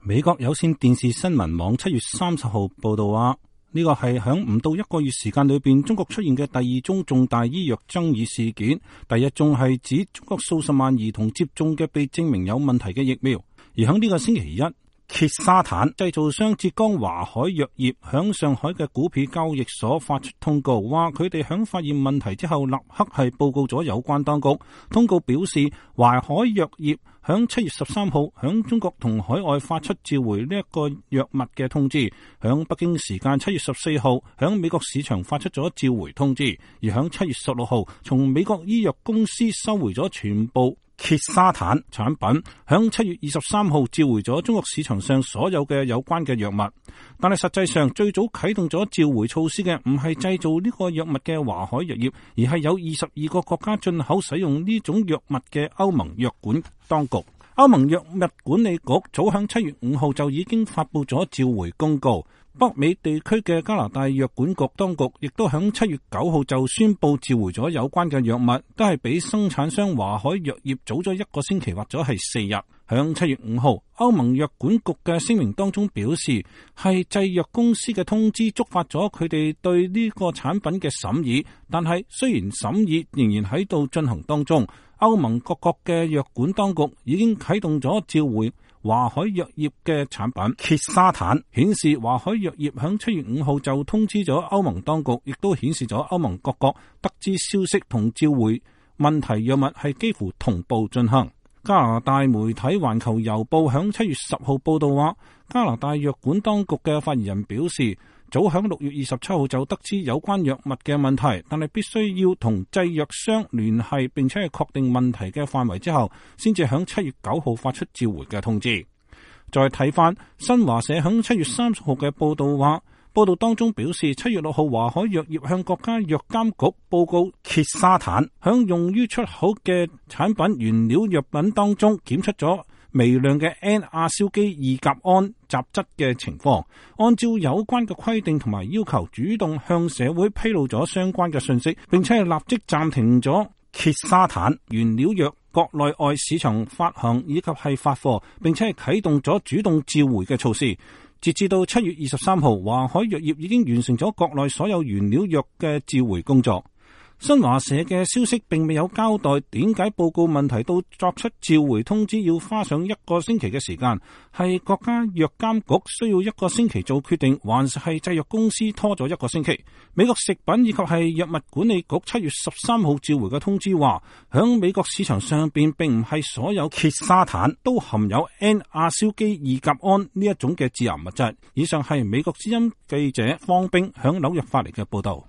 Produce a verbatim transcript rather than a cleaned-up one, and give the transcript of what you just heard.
美國有線電視新聞網七月三十號報道話，呢個係響唔到一個月時間裏邊，中國出現嘅第二宗重大醫藥爭議事件。第一宗係指中國數十萬兒童接種嘅被證明有問題嘅疫苗，而響呢個星期一，揭沙坦製造商浙江華海藥業響上海嘅股票交易所發出通告，話佢哋響發現問題之後立刻係報告咗有關當局。通告表示，華海藥業響七月十三號響中國同海外發出召回呢一個藥物嘅通知，響北京時間七月十四號響美國市場發出咗召回通知，而響七月十六號從美國醫藥公司收回咗全部揭沙坦產品，響七月二十三號召回咗中國市場上所有嘅有關嘅藥物。但係實際上最早啟動咗召回措施嘅唔係製造呢個藥物嘅華海藥業，而係有二十二個國家進口使用呢種藥物嘅歐盟藥管當局。歐盟藥物管理局早響七月五號就已經發布咗召回公告。北美地區嘅加拿大藥管局當局亦都響七月九號就宣布召回咗有關嘅藥物，都係比生產商華海藥業早咗一個星期或者係四日。響七月五號，歐盟藥管局嘅聲明當中表示，係製藥公司嘅通知觸發咗佢哋對呢個產品嘅審議，但係雖然審議仍然喺度進行當中，歐盟各國嘅藥管當局已經啟動咗召回華海藥業嘅產品揭沙坦，顯示華海藥業響七月五號就通知咗歐盟當局，亦都顯示咗歐盟各國得知消息同召回問題藥物係幾乎同步進行。加拿大媒體環球郵報響七月十號報道話，加拿大藥管當局嘅發言人表示，早響六月二十七號就得知有關藥物嘅問題，但係必須要同製藥商聯繫，並且係確定問題嘅範圍之後，先至響七月九號發出召回嘅通知。再睇翻新華社響七月三十號嘅報道話，報道當中表示，七月六號華海藥業向國家藥監局報告揭沙坦響用於出口嘅產品原料藥品當中檢出咗微量嘅 N 亞硝基二甲胺雜質嘅情況，按照有關嘅規定同埋要求，主動向社會披露咗相關嘅信息，並且係立即暫停咗揭沙坦原料藥國內外市場發行以及係發貨，並且係啟動咗主動召回嘅措施。截至到七月二十三號，華海藥業已經完成咗國內所有原料藥嘅召回工作。新華社嘅消息並未有交代點解報告問題到作出召回通知要花上一個星期嘅時間，係國家藥監局需要一個星期做決定，還是係製藥公司拖咗一個星期？美國食品以及係藥物管理局七月十三號召回嘅通知話，響美國市場上邊並唔係所有揭沙坦都含有 N 亞硝基二甲胺呢一種嘅致癌物質。以上係美國之音記者方冰響紐約發嚟嘅報道。